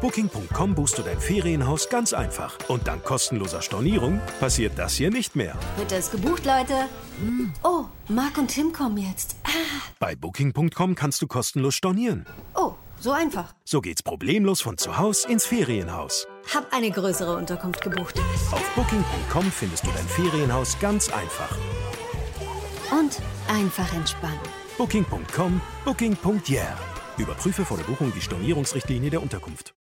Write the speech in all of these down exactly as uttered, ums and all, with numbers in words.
booking punkt com buchst du dein Ferienhaus ganz einfach. Und dank kostenloser Stornierung passiert das hier nicht mehr. Wird das gebucht, Leute? Oh, Marc und Tim kommen jetzt. Ah. Bei booking punkt com kannst du kostenlos stornieren. Oh, so einfach. So geht's problemlos von zu Hause ins Ferienhaus. Hab eine größere Unterkunft gebucht. Auf booking punkt com findest du dein Ferienhaus ganz einfach. Und einfach entspannen. booking punkt com, booking punkt yeah. Überprüfe vor der Buchung die Stornierungsrichtlinie der Unterkunft.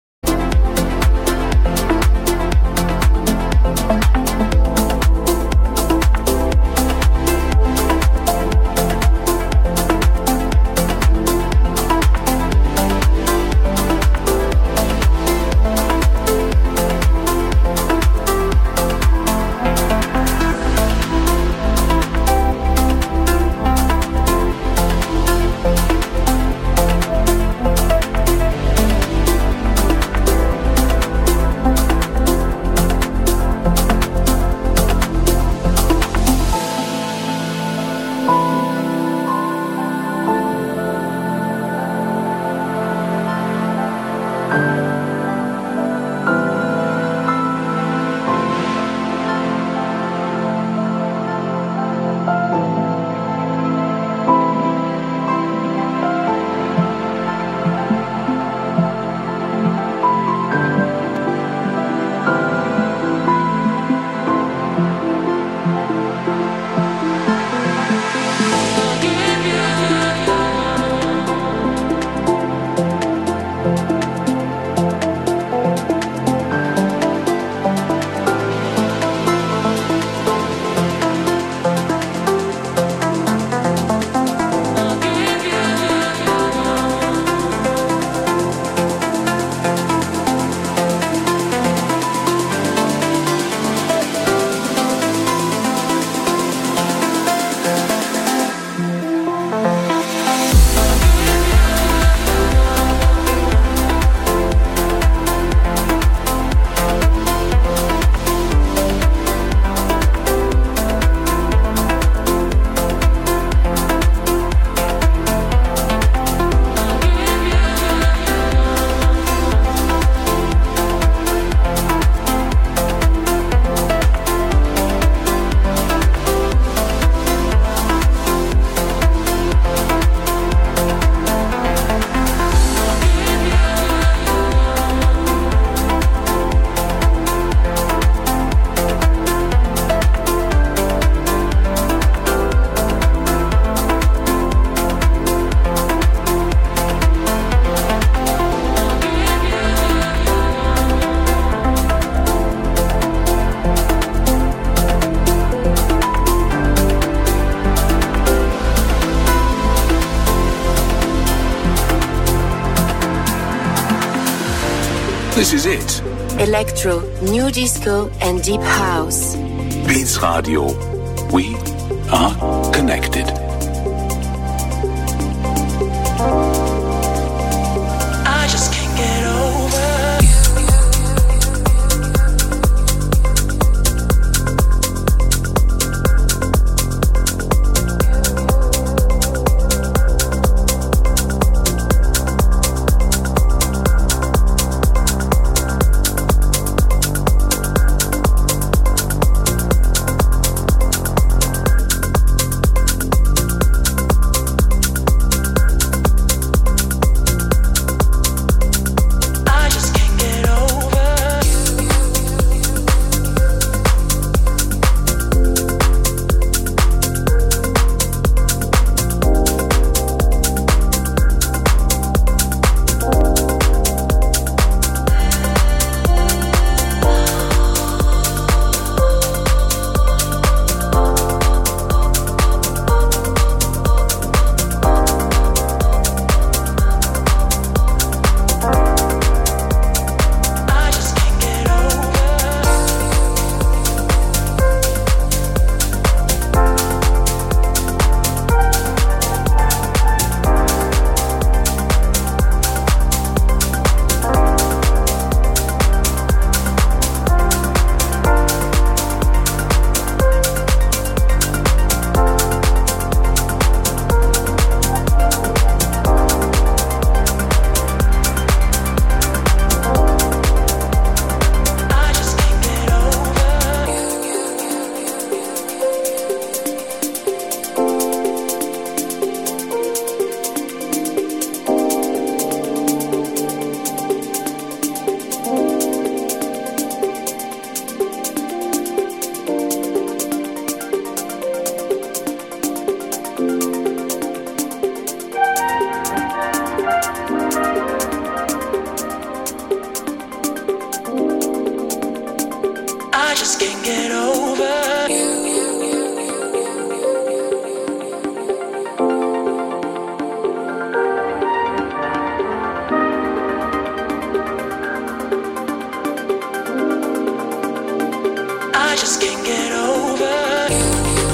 This is it. Electro, New Disco and Deep House. Beats Radio. We are connected. I just can't get over. just can't get over you.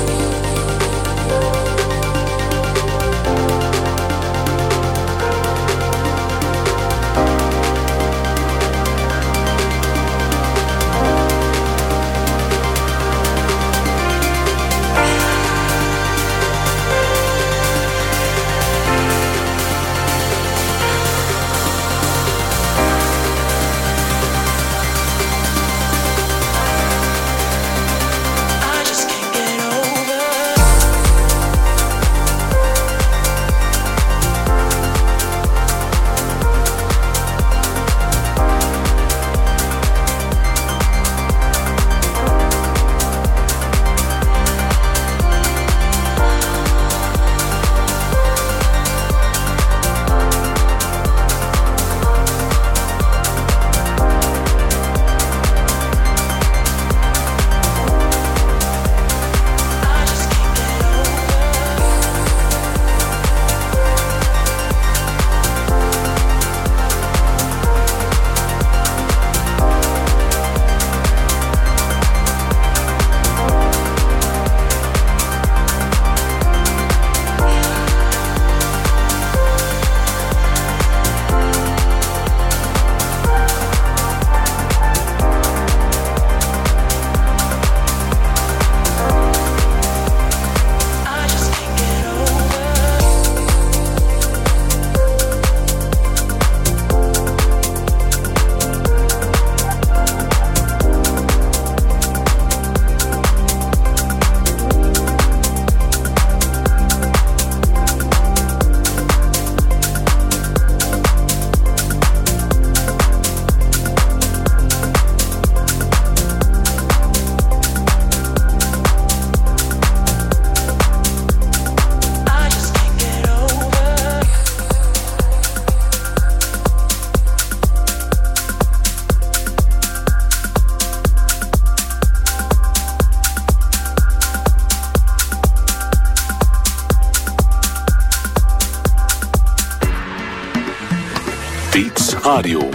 Beats Radio.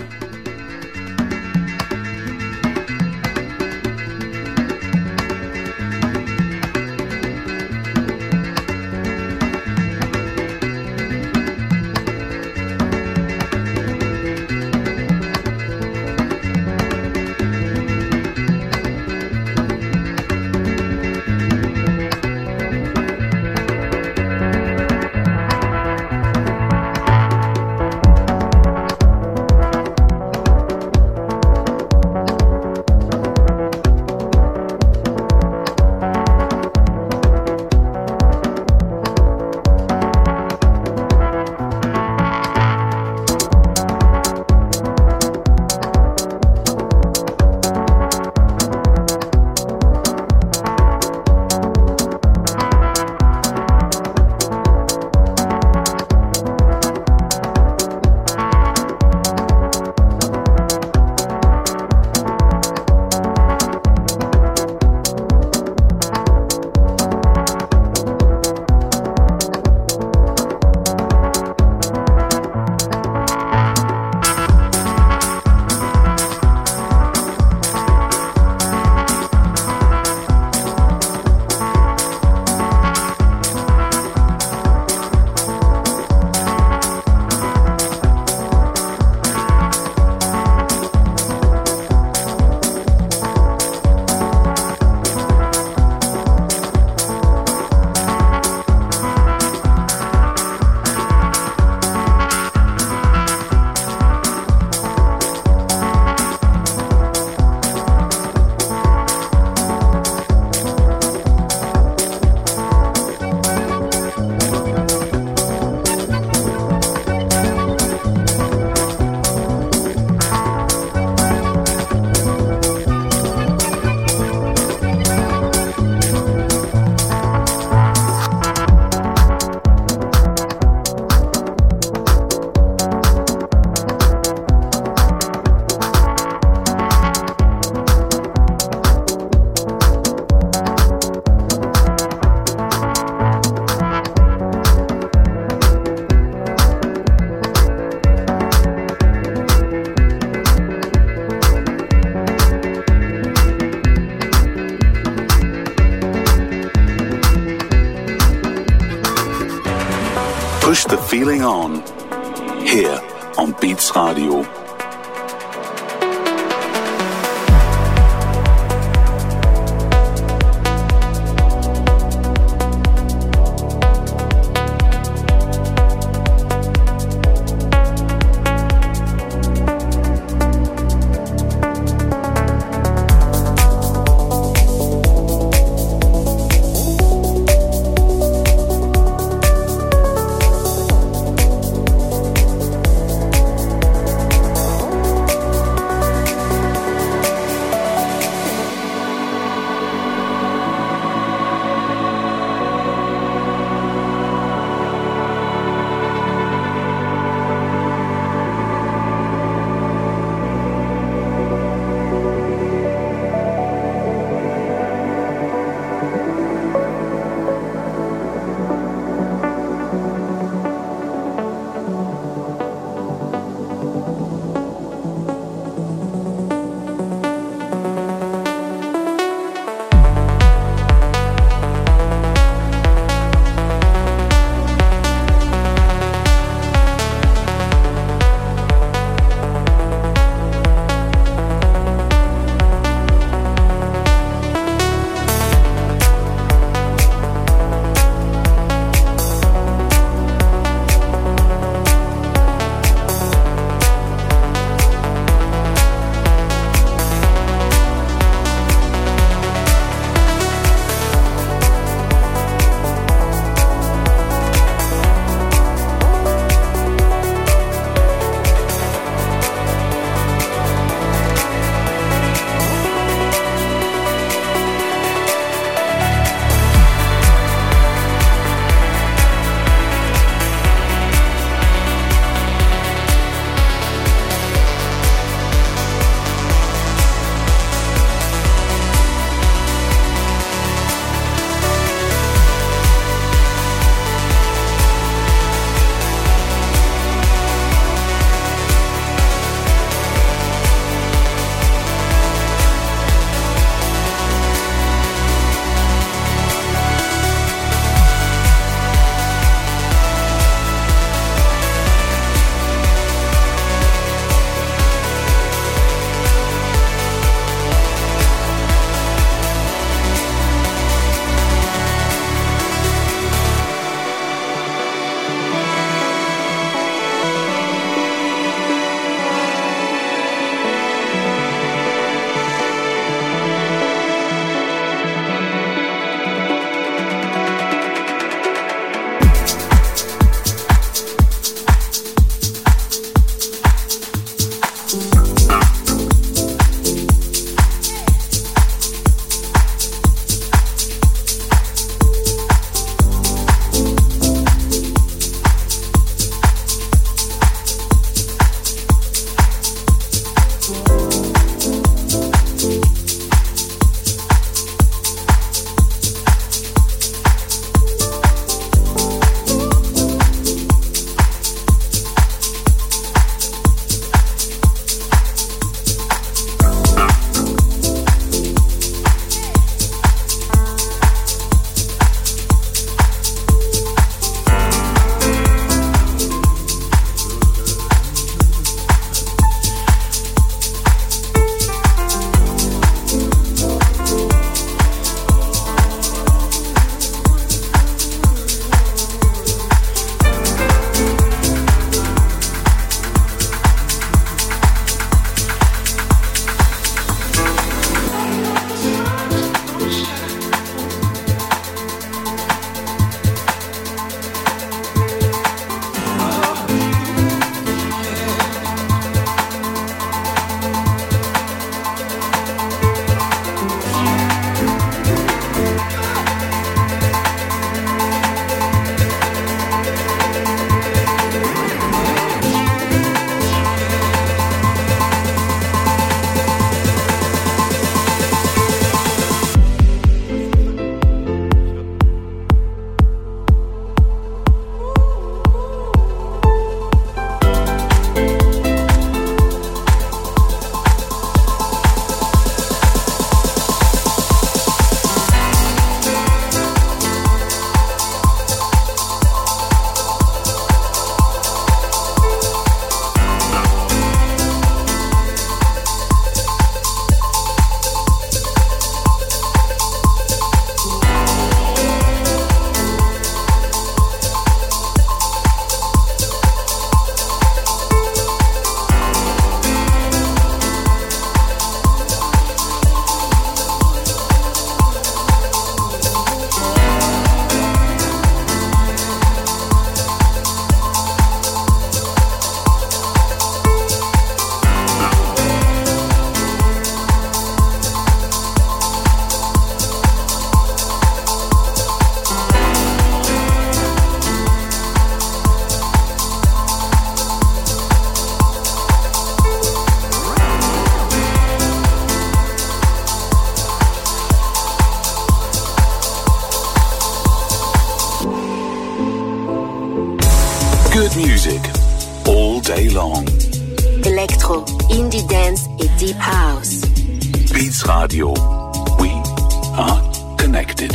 push the feeling on. Here on Beats Radio. day long. Electro, Indie Dance et Deep House. Beats Radio. We are connected.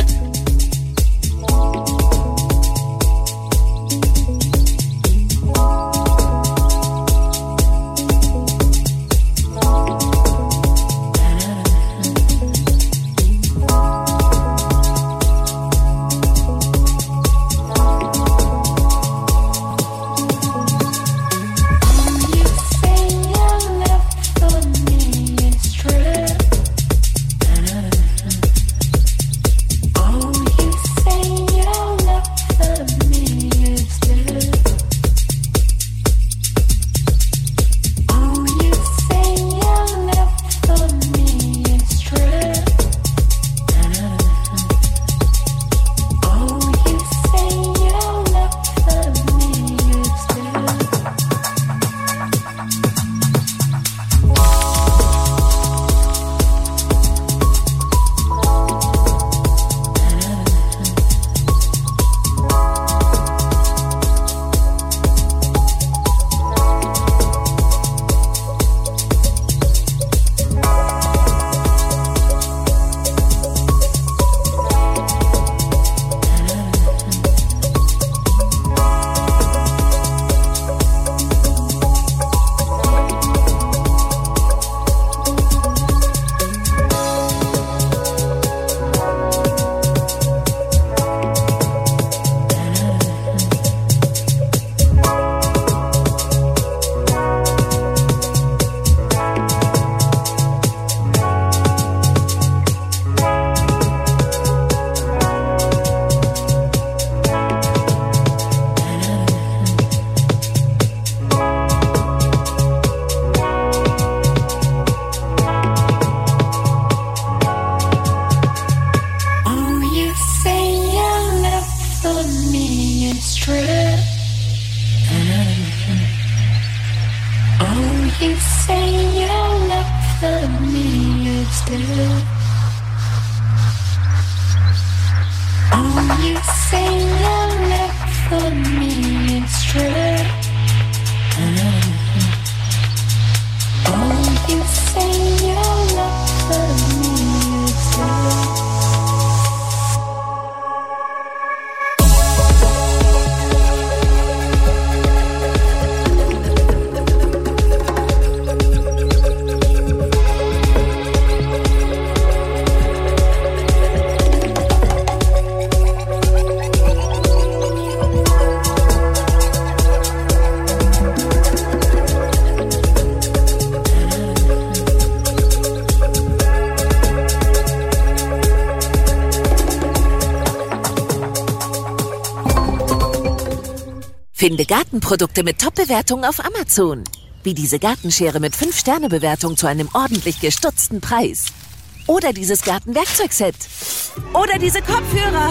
Finde Gartenprodukte mit Top-Bewertungen auf Amazon. Wie diese Gartenschere mit fünf Sterne Bewertung zu einem ordentlich gestutzten Preis. Oder dieses Gartenwerkzeugset. Oder diese Kopfhörer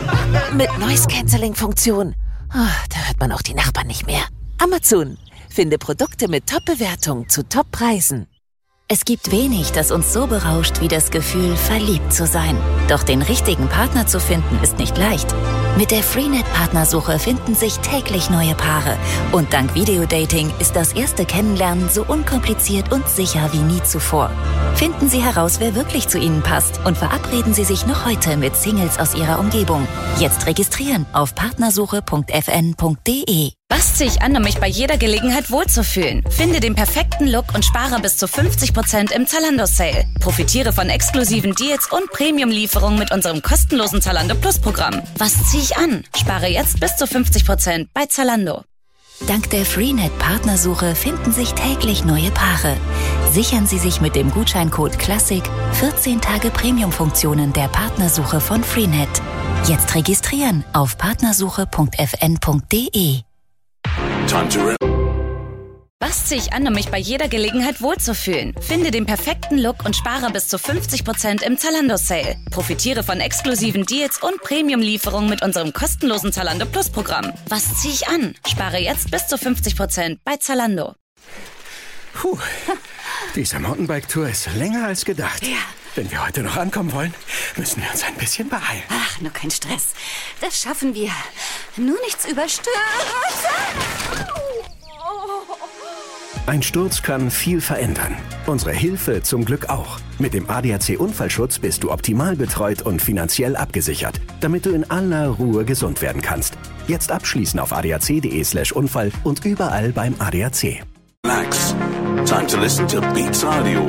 mit Noise-Canceling-Funktion. Oh, da hört man auch die Nachbarn nicht mehr. Amazon. Finde Produkte mit Top-Bewertung zu Top-Preisen. Es gibt wenig, das uns so berauscht wie das Gefühl, verliebt zu sein. Doch den richtigen Partner zu finden, ist nicht leicht. Mit der Freenet-Partnersuche finden sich täglich neue Paare. Und dank Videodating ist das erste Kennenlernen so unkompliziert und sicher wie nie zuvor. Finden Sie heraus, wer wirklich zu Ihnen passt und verabreden Sie sich noch heute mit Singles aus Ihrer Umgebung. Jetzt registrieren auf partnersuche punkt f n punkt d e. Was ziehe ich an, um mich bei jeder Gelegenheit wohlzufühlen? Finde den perfekten Look und spare bis zu fünfzig Prozent im Zalando-Sale. Profitiere von exklusiven Deals und Premium-Lieferungen mit unserem kostenlosen Zalando Plus-Programm. Was ziehe ich an? Spare jetzt bis zu fünfzig Prozent bei Zalando. Dank der Freenet-Partnersuche finden sich täglich neue Paare. Sichern Sie sich mit dem Gutscheincode Classic vierzehn Tage Premium-Funktionen der Partnersuche von Freenet. Jetzt registrieren auf partnersuche punkt f n punkt d e. Time to re- Was ziehe ich an, um mich bei jeder Gelegenheit wohlzufühlen? Finde den perfekten Look und spare bis zu fünfzig Prozent im Zalando-Sale. Profitiere von exklusiven Deals und Premium-Lieferungen mit unserem kostenlosen Zalando Plus-Programm. Was ziehe ich an? Spare jetzt bis zu fünfzig Prozent bei Zalando. Puh, diese Mountainbike-Tour ist länger als gedacht. Ja. Wenn wir heute noch ankommen wollen, müssen wir uns ein bisschen beeilen. Ach, nur kein Stress. Das schaffen wir. Nur nichts überstürzen. Oh. Ein Sturz kann viel verändern. Unsere Hilfe zum Glück auch. Mit dem A D A C Unfallschutz bist du optimal betreut und finanziell abgesichert, damit du in aller Ruhe gesund werden kannst. Jetzt abschließen auf adac.de slash Unfall und überall beim A D A C. Relax. Time to listen to Beats Radio.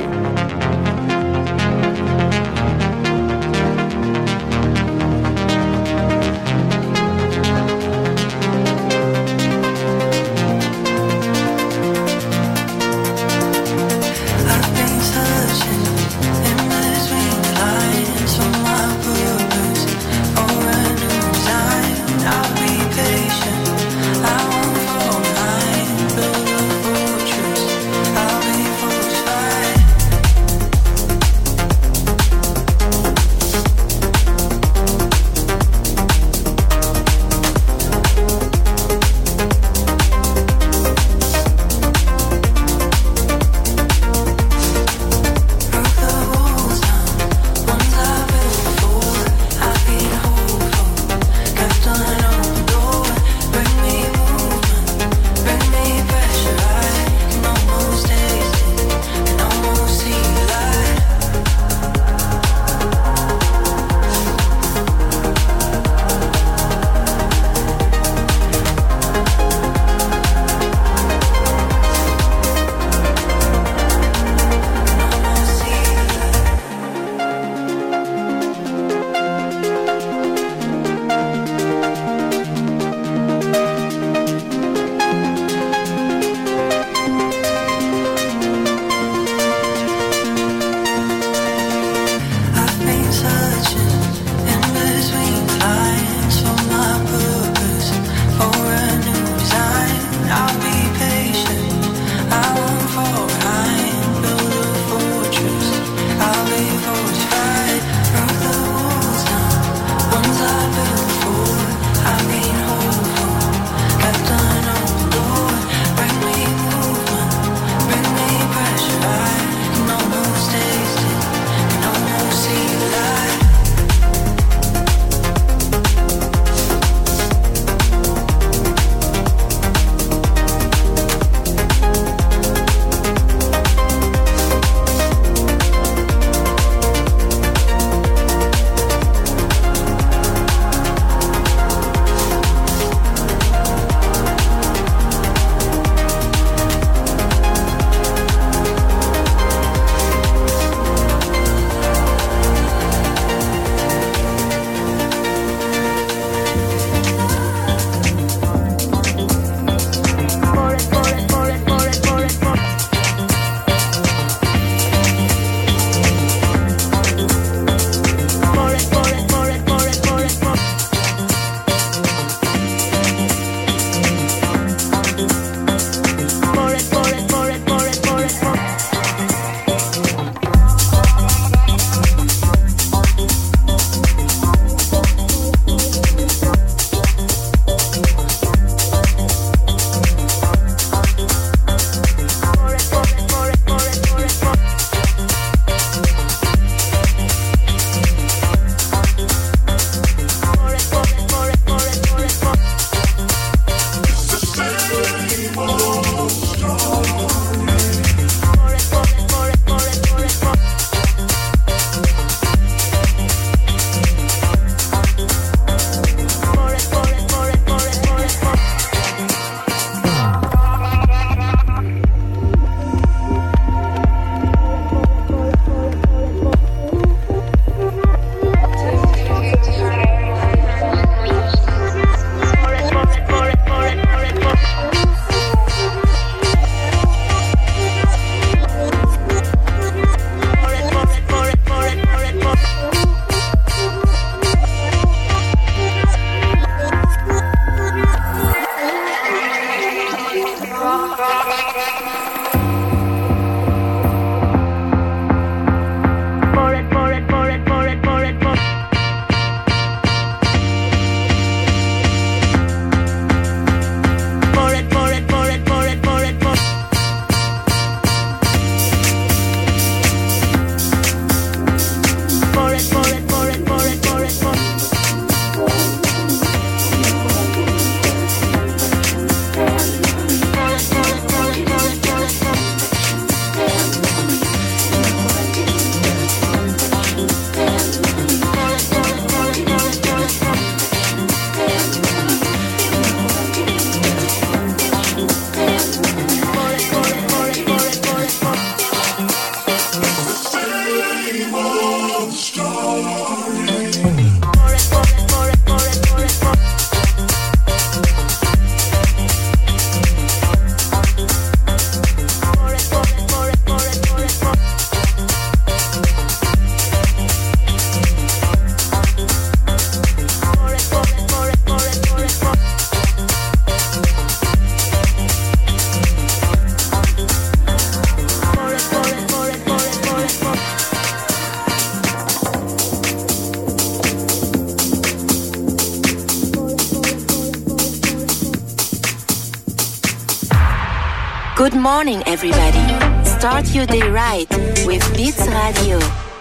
Good morning, everybody. Start your day right with Beats Radio.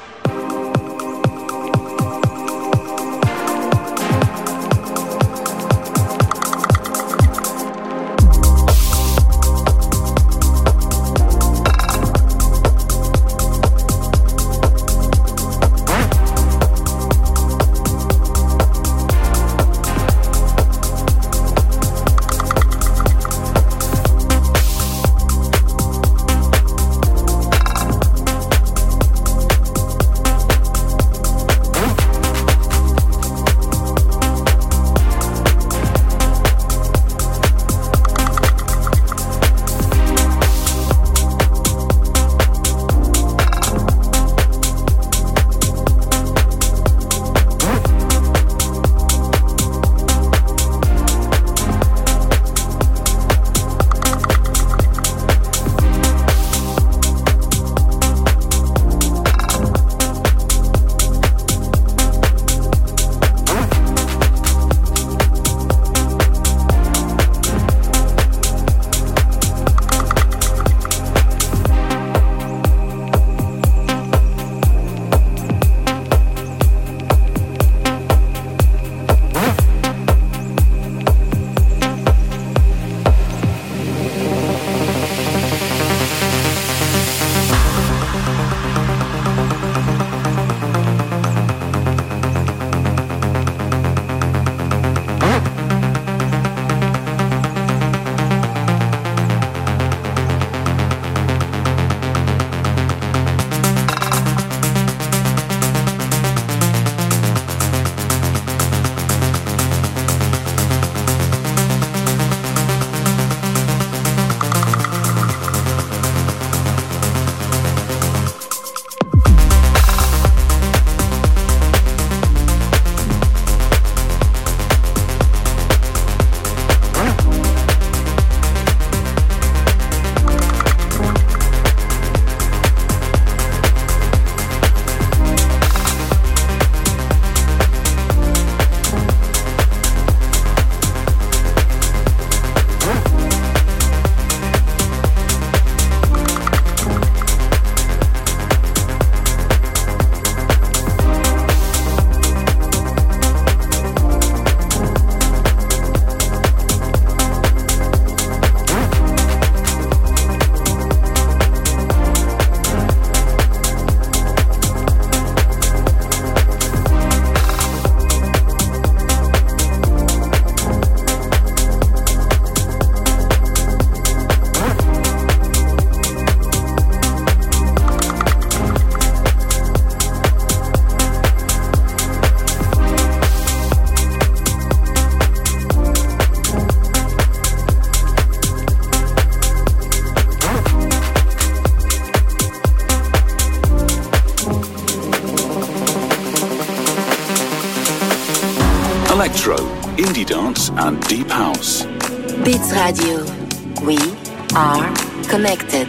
Electro, indie dance and deep house. Beats Radio. We are connected.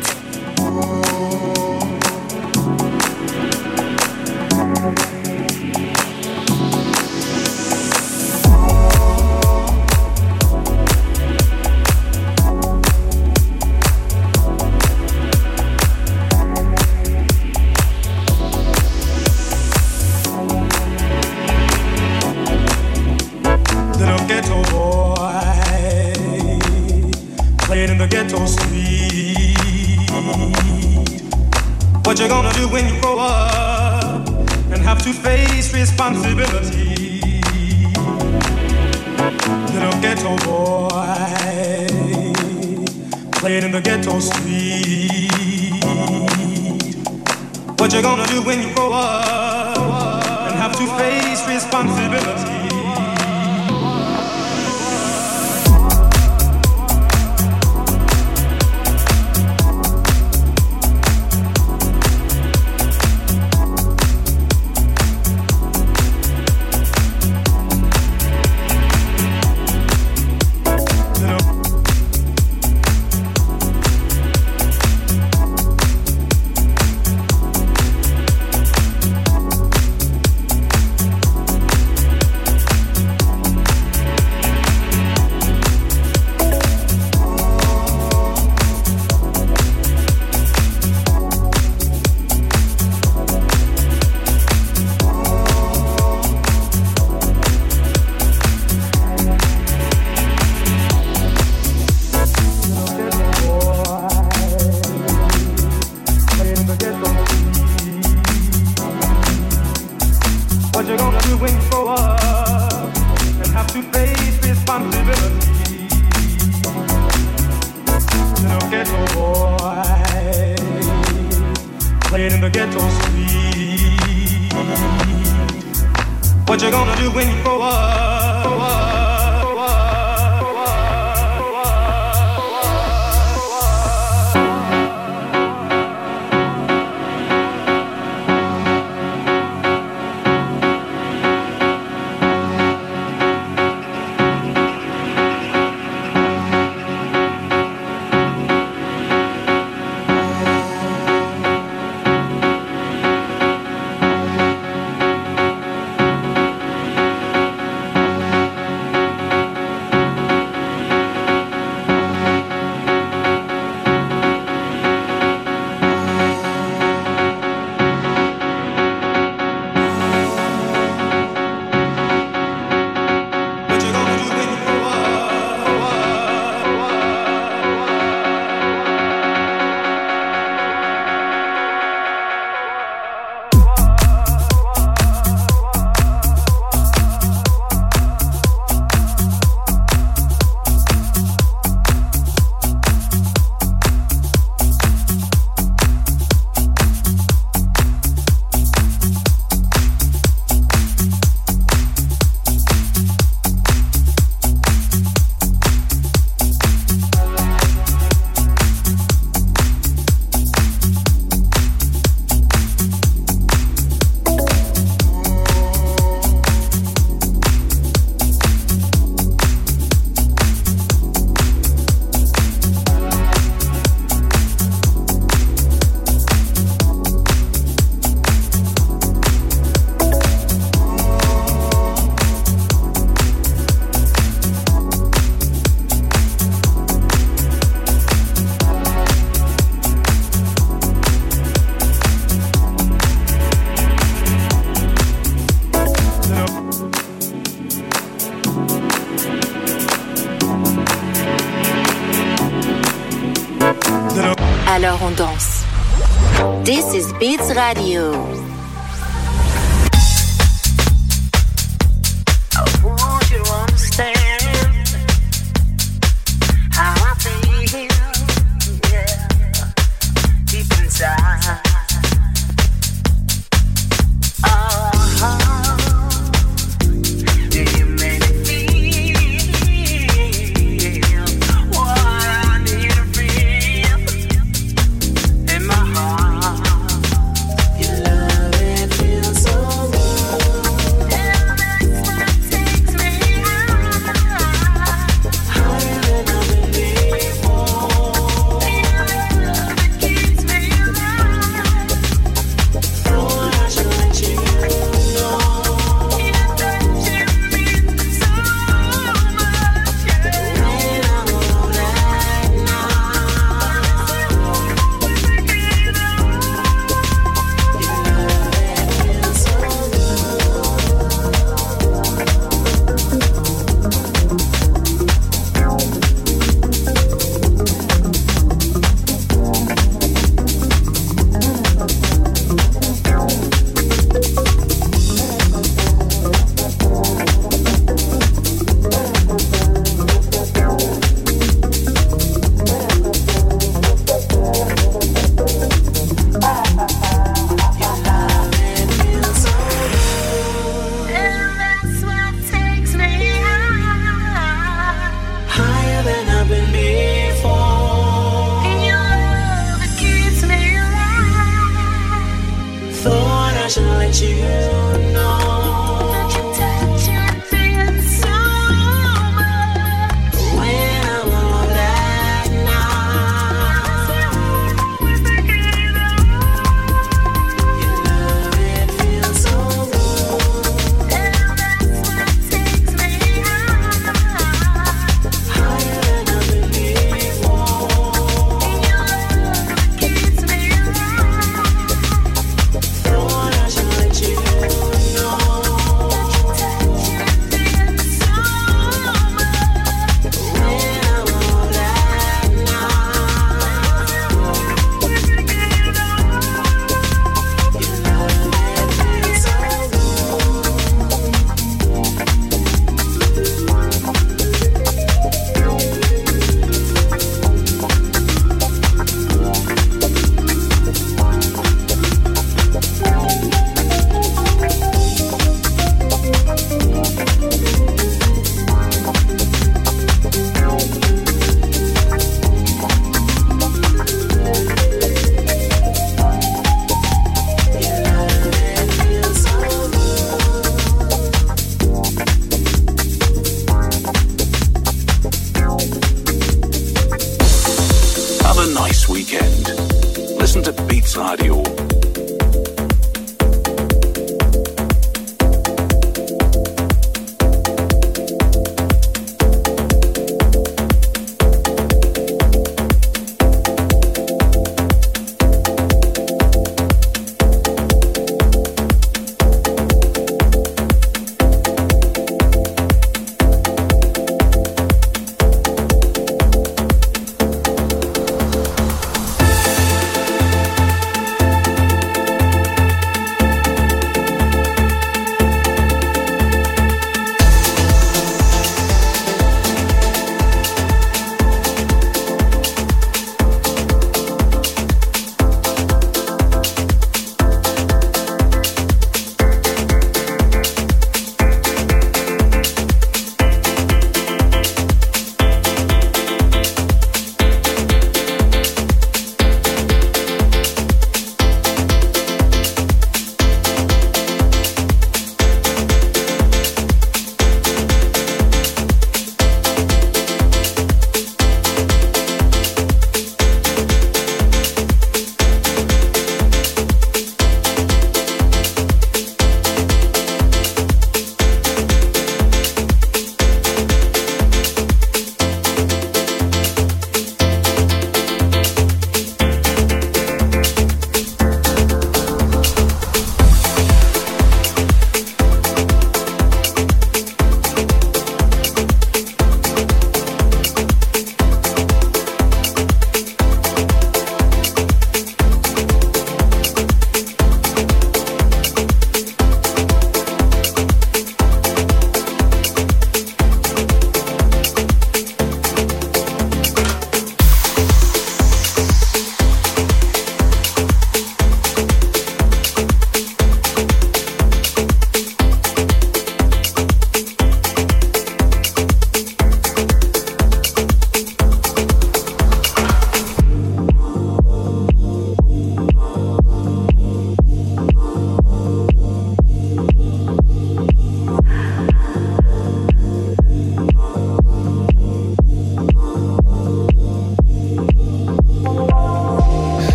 What you gonna do when you grow up and have to face responsibility? Little ghetto boy playing in the ghetto street. What you gonna do when you grow up and have to face responsibility? ghetto street. What you gonna do when you grow up and have to face responsibility? Little ghetto boy playing in the ghetto street. What you gonna do when you grow up? Grow up. Alors on danse. This is Beats Radio. No.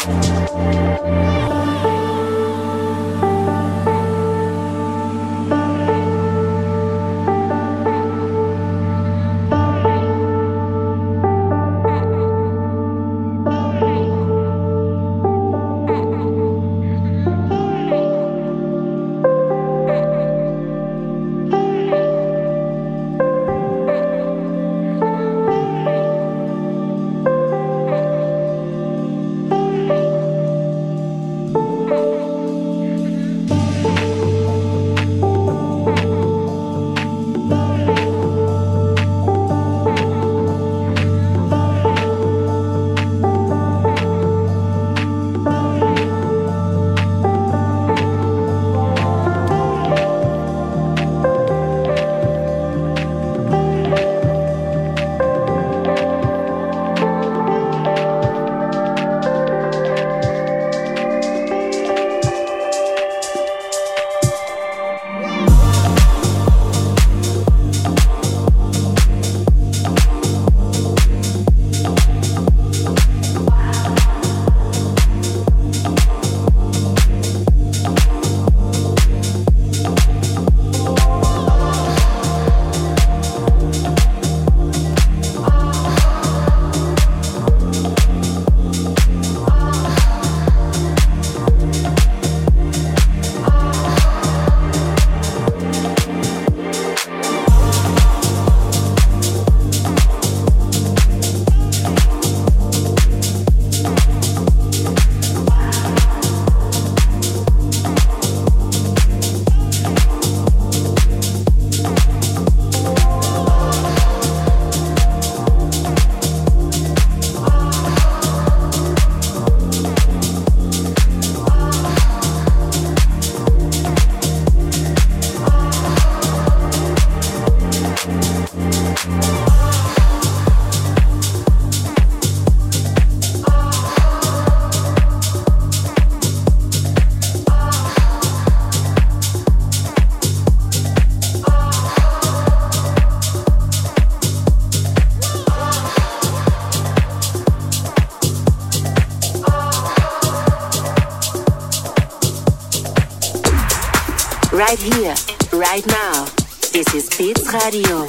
Right here, right now. This is Beats Radio.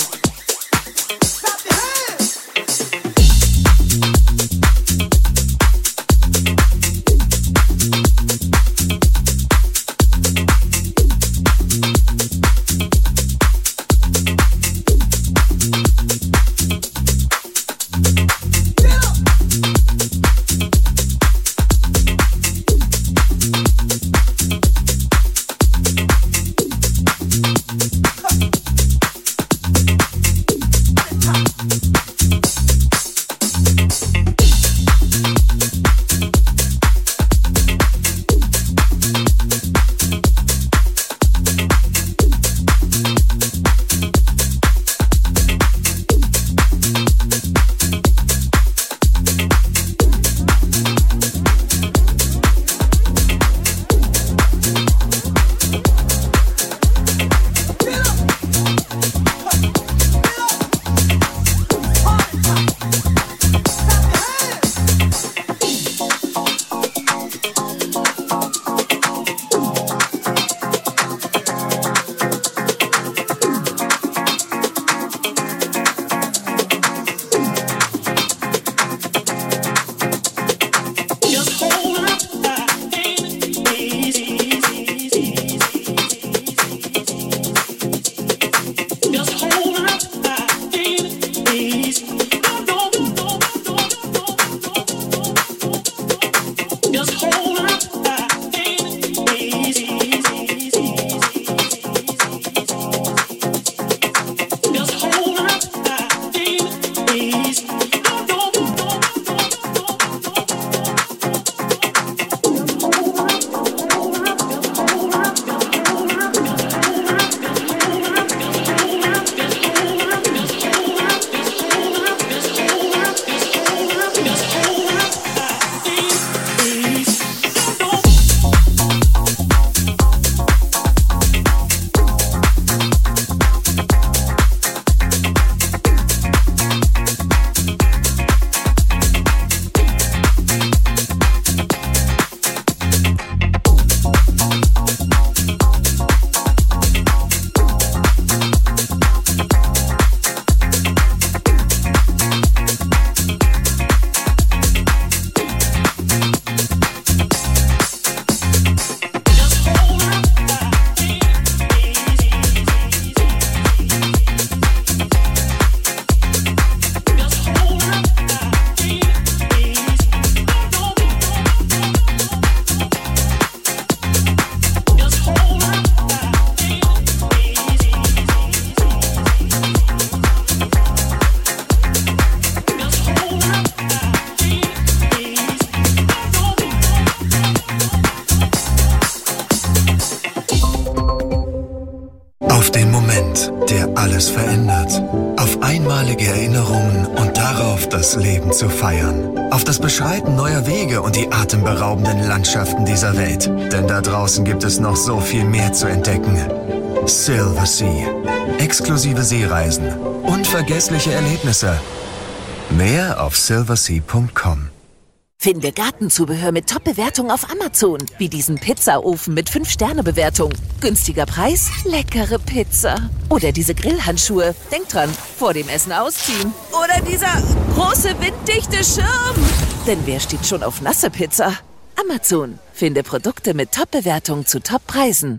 den Moment, der alles verändert. Auf einmalige Erinnerungen und darauf, das Leben zu feiern. Auf das Beschreiten neuer Wege und die atemberaubenden Landschaften dieser Welt. Denn da draußen gibt es noch so viel mehr zu entdecken. Silversea. Exklusive Seereisen. Unvergessliche Erlebnisse. Mehr auf silversea punkt com. Finde Gartenzubehör mit Top-Bewertung auf Amazon. Wie diesen Pizzaofen mit fünf Sterne Bewertung. Günstiger Preis, leckere Pizza. Oder diese Grillhandschuhe. Denk dran, vor dem Essen ausziehen. Oder dieser große winddichte Schirm. Denn wer steht schon auf nasse Pizza? Amazon. Finde Produkte mit Top-Bewertung zu Top-Preisen.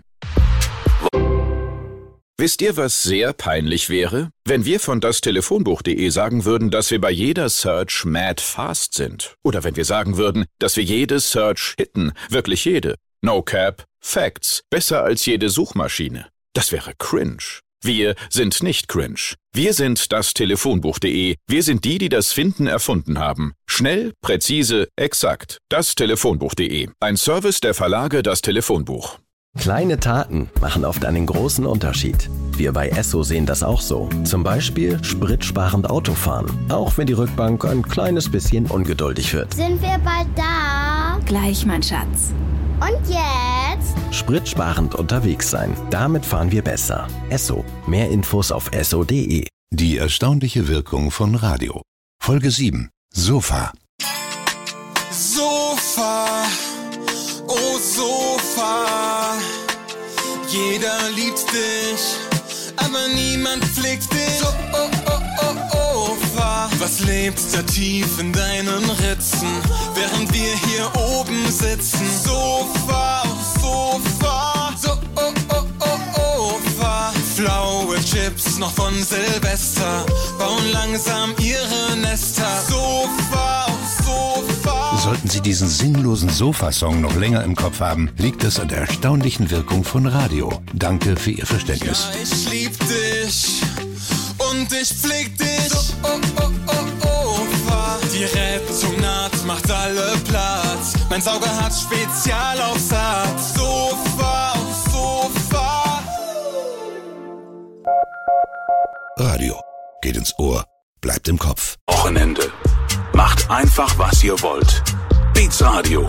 Wisst ihr, was sehr peinlich wäre? Wenn wir von das Telefonbuch punkt de sagen würden, dass wir bei jeder Search mad fast sind. Oder wenn wir sagen würden, dass wir jede Search hitten. Wirklich jede. No cap. Facts. Besser als jede Suchmaschine. Das wäre cringe. Wir sind nicht cringe. Wir sind das Telefonbuch punkt de. Wir sind die, die das Finden erfunden haben. Schnell, präzise, exakt. das Telefonbuch punkt de. Ein Service der Verlage Das Telefonbuch. Kleine Taten machen oft einen großen Unterschied. Wir bei Esso sehen das auch so. Zum Beispiel spritsparend Autofahren. Auch wenn die Rückbank ein kleines bisschen ungeduldig wird. Sind wir bald da? Gleich, mein Schatz. Und jetzt? Spritsparend unterwegs sein. Damit fahren wir besser. Esso. Mehr Infos auf esso punkt de. Die erstaunliche Wirkung von Radio. Folge sieben. Sofa. Sofa. Oh Sofa, jeder liebt dich, aber niemand pflegt dich. So, oh, oh, oh, Ofa, was lebt da tief in deinen Ritzen, während wir hier oben sitzen? Sofa, oh, Sofa, so, oh, oh, oh, Ofa, flaue Chips noch von Silvester, bauen langsam ihre Nester. Sofa, oh, Sofa. Sollten Sie diesen sinnlosen Sofa-Song noch länger im Kopf haben, liegt es an der erstaunlichen Wirkung von Radio. Danke für Ihr Verständnis. Ja, ich lieb dich und ich pfleg dich. So, oh, oh, oh, Opa. Die Rettung naht, macht alle Platz. Mein Sauger hat Spezialaufsatz. Sofa, oh, Sofa. Radio. Geht ins Ohr, bleibt im Kopf. Wochenende. Macht einfach, was ihr wollt. Beats Radio.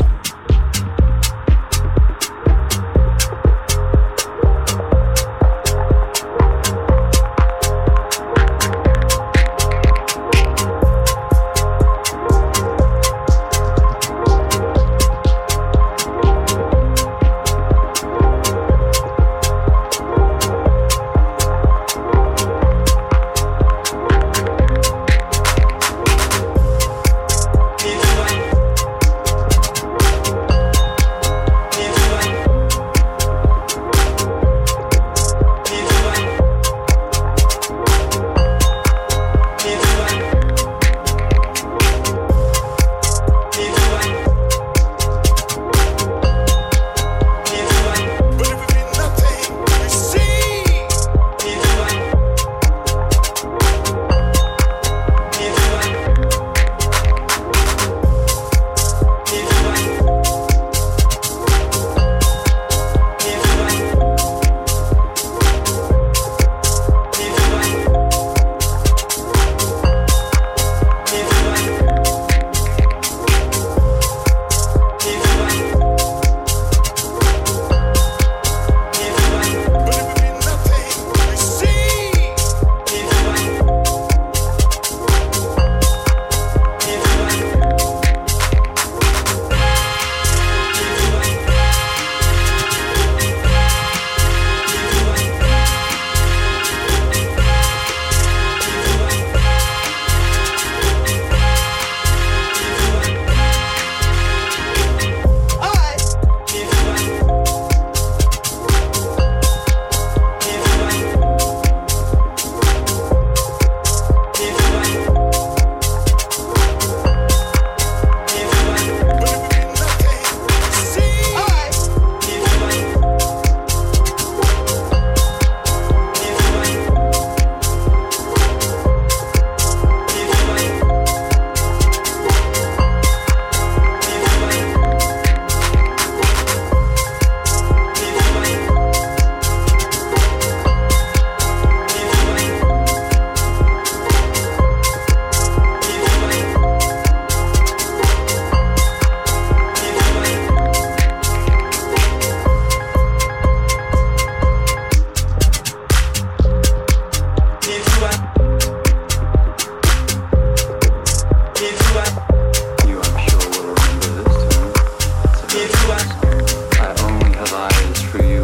I only have eyes for you.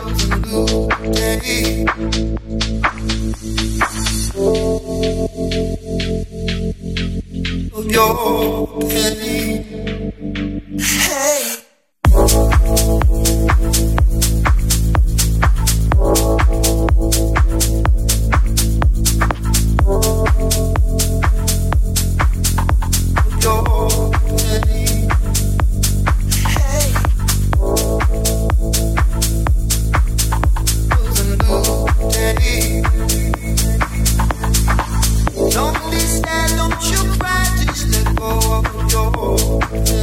Don't be sad, don't you cry, just let go of your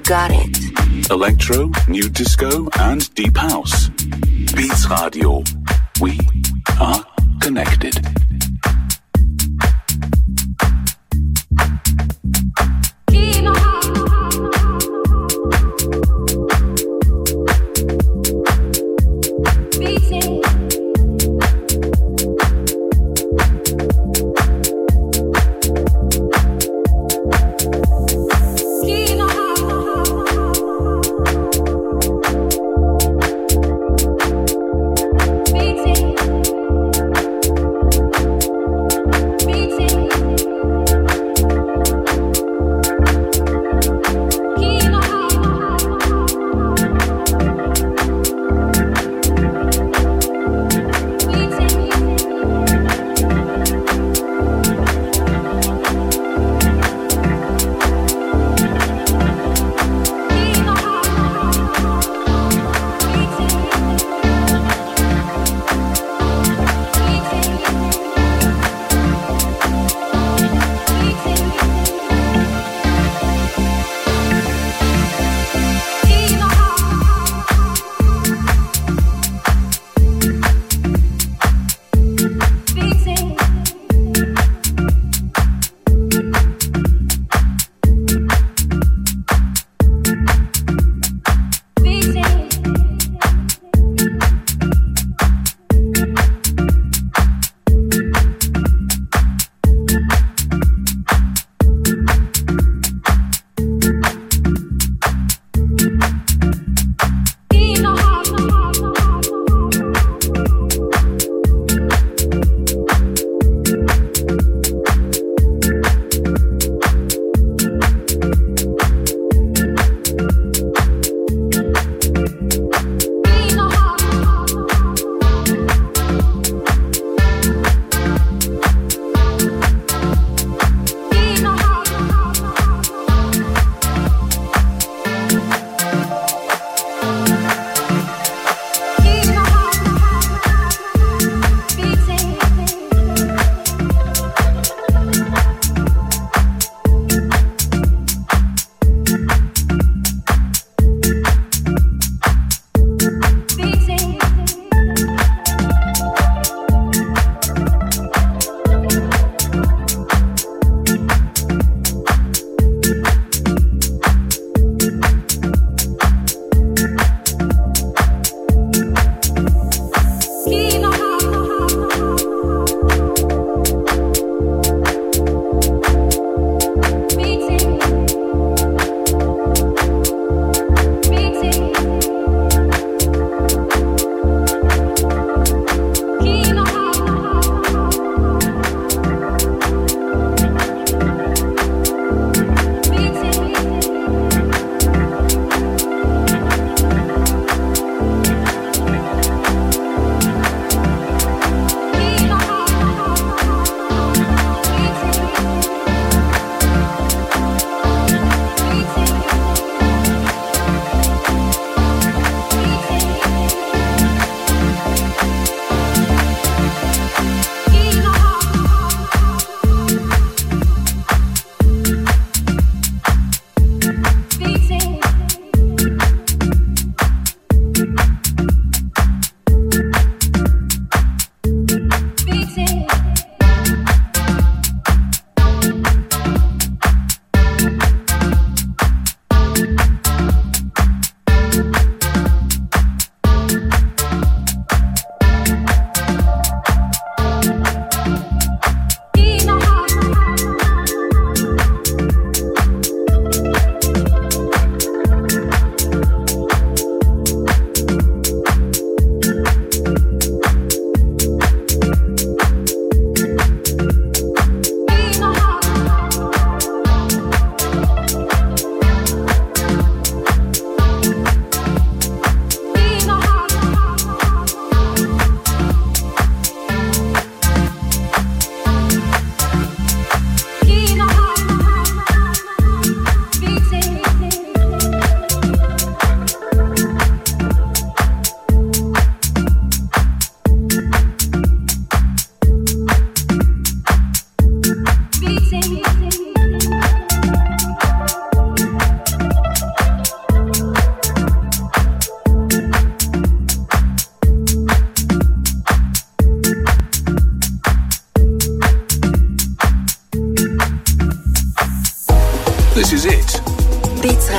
got it. Electro, new disco, and deep house. Beats Radio. We are connected.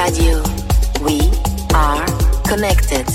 Radio. We are connected.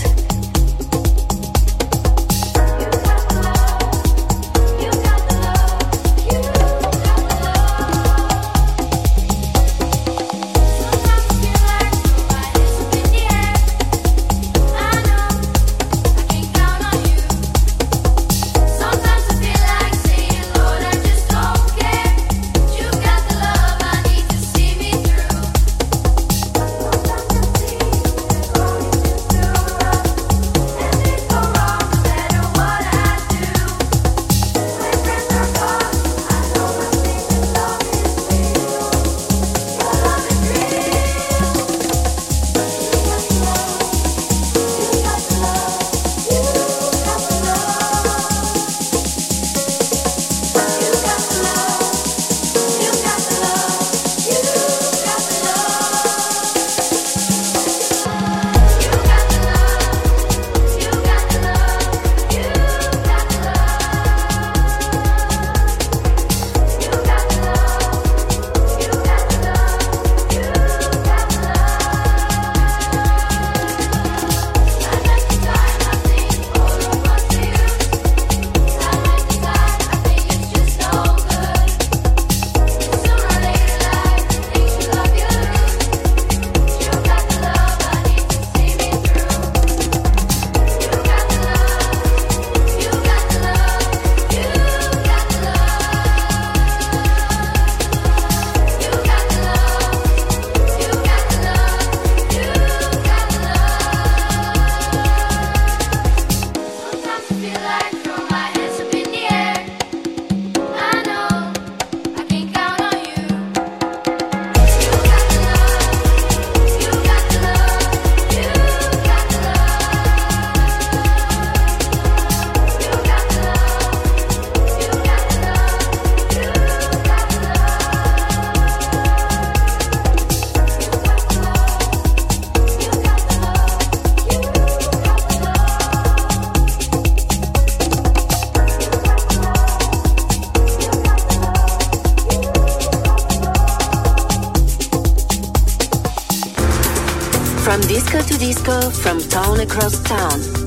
From disco to disco, from town across town.